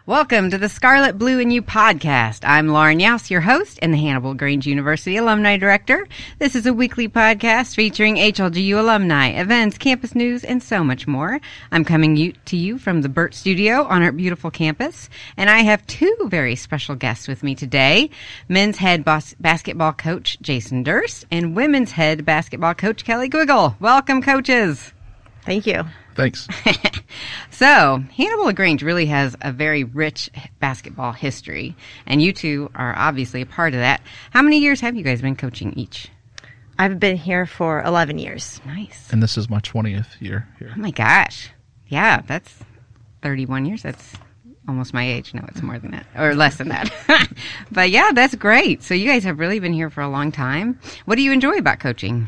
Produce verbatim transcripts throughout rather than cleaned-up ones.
Welcome to the Scarlet, Blue, and You podcast. I'm Lauren Yaus, your host and the Hannibal Grange University Alumni Director. This is a weekly podcast featuring H L G U alumni, events, campus news, and so much more. I'm coming you, to you from the Burt Studio on our beautiful campus, and I have two very special guests with me today. Men's head bas- basketball coach Jason Durst and women's head basketball coach Kelly Gwiggle. Welcome, coaches. Thank you. Thanks. So, Hannibal LaGrange really has a very rich basketball history, and you two are obviously a part of that. How many years have you guys been coaching each? I've been here for eleven years. Nice. And this is my twentieth year here. Oh my gosh. Yeah, that's thirty-one years. That's almost my age. No, it's more than that, or less than that. But yeah, that's great. So you guys have really been here for a long time. What do you enjoy about coaching?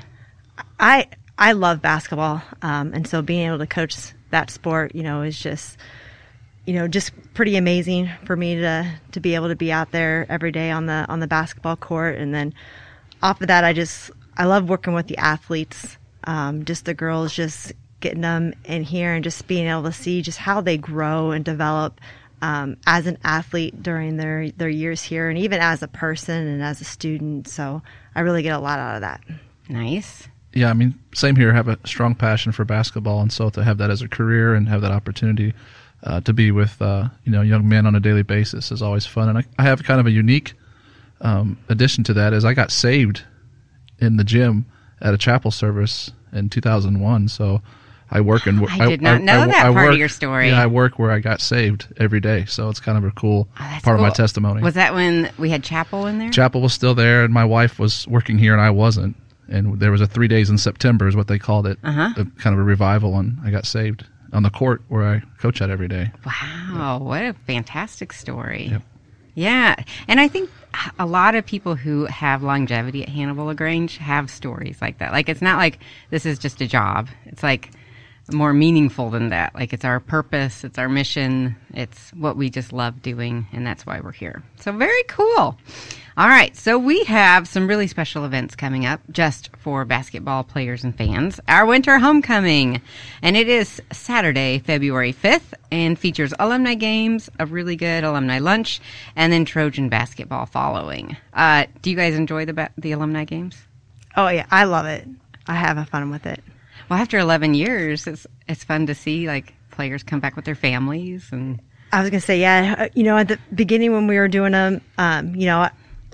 I I love basketball, um, and so being able to coach that sport, you know, is just, you know, just pretty amazing for me to to be able to be out there every day on the on the basketball court. And then off of that, I just I love working with the athletes, um, just the girls, just getting them in here and just being able to see just how they grow and develop um, as an athlete during their their years here, and even as a person and as a student. So I really get a lot out of that. Nice. Yeah, I mean, same here. I have a strong passion for basketball, and so to have that as a career and have that opportunity uh, to be with uh, you know young men on a daily basis is always fun. And I, I have kind of a unique um, addition to that is I got saved in the gym at a chapel service in two thousand one. So I work and I did not I, know I, that I, part work, of your story. Yeah, I work where I got saved every day, so it's kind of a cool oh, part cool. of my testimony. Was that when we had chapel in there? Chapel was still there, and my wife was working here, and I wasn't. And there was a three days in September is what they called it, uh-huh. a, kind of a revival, and I got saved on the court where I coach at every day. Wow, what a fantastic story. Yep. Yeah, and I think a lot of people who have longevity at Hannibal LaGrange have stories like that. Like, it's not like this is just a job. It's like more meaningful than that. Like, it's our purpose, it's our mission, it's what we just love doing, and that's why we're here. So very cool. All right, so we have some really special events coming up just for basketball players and fans. Our winter homecoming, and it is Saturday, February fifth, and features alumni games, a really good alumni lunch, and then Trojan basketball following. Uh, do you guys enjoy the ba- the alumni games? Oh yeah, I love it. I have fun with it. Well, after eleven years, it's it's fun to see like players come back with their families. And I was gonna say, yeah, you know, at the beginning when we were doing them, um, you know,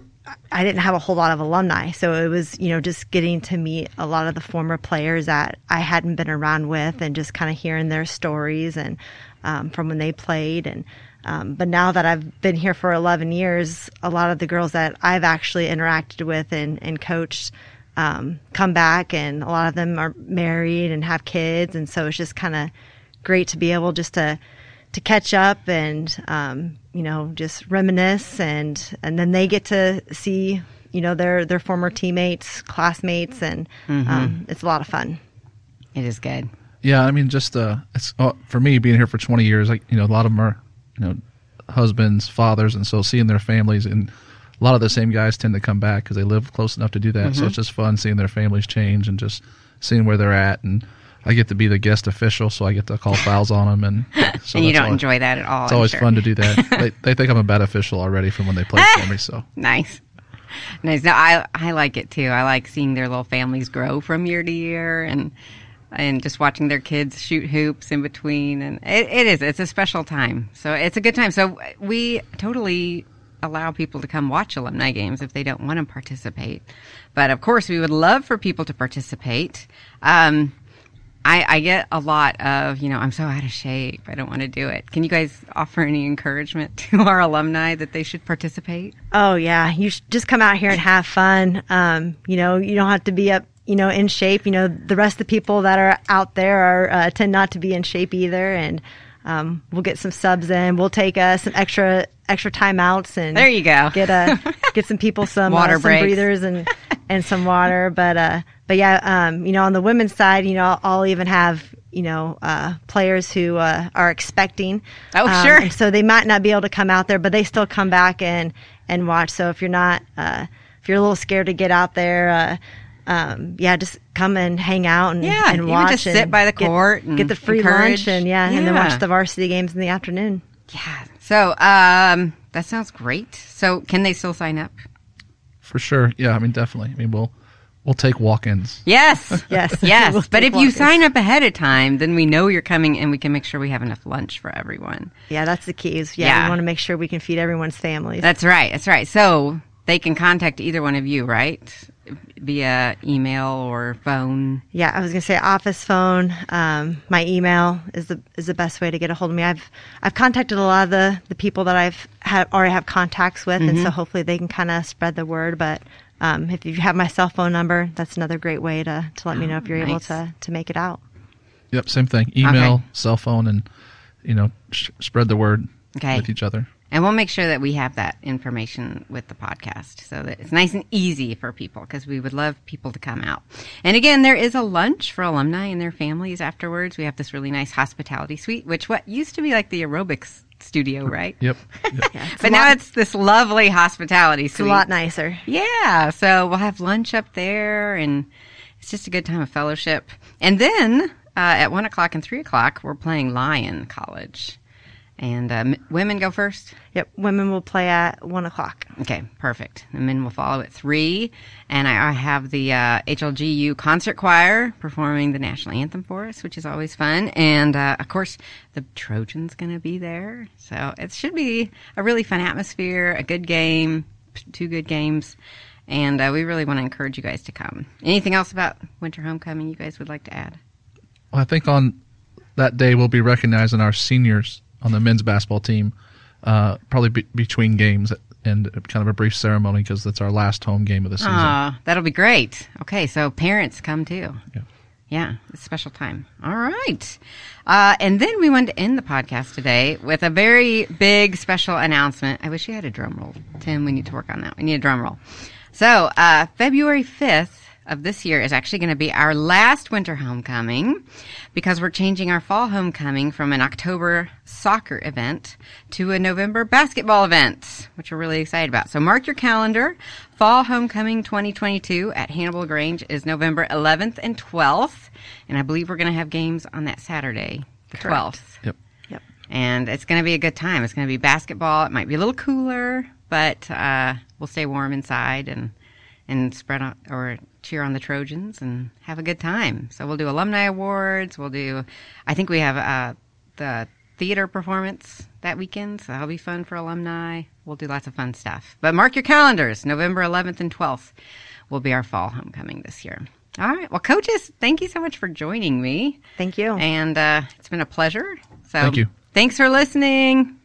I didn't have a whole lot of alumni, so it was, you know, just getting to meet a lot of the former players that I hadn't been around with, and just kind of hearing their stories and um, from when they played. And um, but now that I've been here for eleven years, a lot of the girls that I've actually interacted with and, and coached um, come back, and a lot of them are married and have kids, and so it's just kind of great to be able just to to catch up and um, you know, just reminisce, and and then they get to see, you know, their their former teammates, classmates, and mm-hmm. um, it's a lot of fun. It is good. Yeah, I mean, just uh, it's uh, for me being here for twenty years. Like, you know, a lot of them are, you know, husbands, fathers, and so seeing their families, and a lot of the same guys tend to come back because they live close enough to do that. Mm-hmm. So it's just fun seeing their families change and just seeing where they're at. And I get to be the guest official, so I get to call fouls on them. And, so and you don't always, enjoy that at all. It's I'm always sure. fun to do that. they, they think I'm a bad official already from when they played for me. So nice. Nice. No, I I like it too. I like seeing their little families grow from year to year, and and just watching their kids shoot hoops in between. And it, it is. It's a special time. So it's a good time. So we totally allow people to come watch alumni games if they don't want to participate. But of course, we would love for people to participate. Um, I, I get a lot of, you know, I'm so out of shape, I don't want to do it. Can you guys offer any encouragement to our alumni that they should participate? Oh, yeah. You should just come out here and have fun. Um, you know, you don't have to be up, you know, in shape. You know, the rest of the people that are out there are uh, tend not to be in shape either. And um, we'll get some subs in. We'll take uh, some extra extra timeouts and there you go. get a get some people some water uh, some breaks. breathers and and some water. But uh, but yeah, um, you know, on the women's side, you know, I'll, I'll even have, you know, uh, players who uh, are expecting. Oh, um, sure. And so they might not be able to come out there, but they still come back and and watch. So if you're not uh, if you're a little scared to get out there. Uh, Um, yeah, just come and hang out and, yeah, and watch. Just and sit by the get, court and get the free encourage. lunch and yeah, yeah, and then watch the varsity games in the afternoon. Yeah. So um, that sounds great. So can they still sign up? For sure. Yeah, I mean, definitely. I mean, we'll we'll take walk-ins. Yes. Yes. Yes. We'll But take if you walk-ins. sign up ahead of time, then we know you're coming and we can make sure we have enough lunch for everyone. Yeah, that's the key. Is, yeah, Yeah. we want to make sure we can feed everyone's families. That's right. That's right. So they can contact either one of you, right? Via email or phone. Yeah, I was gonna say office phone. Um, my email is the is the best way to get a hold of me. I've I've contacted a lot of the, the people that I've had already have contacts with, and so hopefully they can kind of spread the word. But um, if you have my cell phone number, that's another great way to, to let me know if you're able nice. to to make it out. Yep, same thing. Email, Okay. cell phone, and, you know, sh- spread the word Okay. with each other. And we'll make sure that we have that information with the podcast so that it's nice and easy for people because we would love people to come out. And again, there is a lunch for alumni and their families afterwards. We have this really nice hospitality suite, which what used to be like the aerobics studio, right? Yep. yep. Yeah, it's But a now lot, it's this lovely hospitality it's a suite. lot nicer. Yeah, so we'll have lunch up there, and it's just a good time of fellowship. And then uh, at one o'clock and three o'clock, we're playing Lyon College. And uh, m- women go first? Yep, women will play at one o'clock. Okay, perfect. The men will follow at three. And I, I have the uh, H L G U Concert Choir performing the national anthem for us, which is always fun. And, uh, of course, the Trojans going to be there. So it should be a really fun atmosphere, a good game, p- two good games. And uh, we really want to encourage you guys to come. Anything else about Winter Homecoming you guys would like to add? Well, I think on that day we'll be recognizing our seniors on the men's basketball team, uh, probably be- between games and kind of a brief ceremony because that's our last home game of the season. Ah, that'll be great. Okay, so parents come too. Yeah. Yeah, it's a special time. All right. Uh, and then we wanted to end the podcast today with a very big special announcement. I wish you had a drum roll. Tim, we need to work on that. We need a drum roll. So uh, February fifth of this year is actually going to be our last winter homecoming because we're changing our fall homecoming from an October soccer event to a November basketball event, which we're really excited about. So mark your calendar. Fall homecoming twenty twenty-two at Hannibal Grange is November eleventh and twelfth. And I believe we're going to have games on that Saturday, the Correct. twelfth. Yep. Yep. And it's going to be a good time. It's going to be basketball. It might be a little cooler, but uh, we'll stay warm inside and and spread on, or cheer on the Trojans and have a good time. So we'll do alumni awards. We'll do, I think we have uh, the theater performance that weekend, so that'll be fun for alumni. We'll do lots of fun stuff. But mark your calendars. November eleventh and twelfth will be our fall homecoming this year. All right. Well, coaches, thank you so much for joining me. Thank you. And uh, it's been a pleasure. So Thank you. Thanks for listening.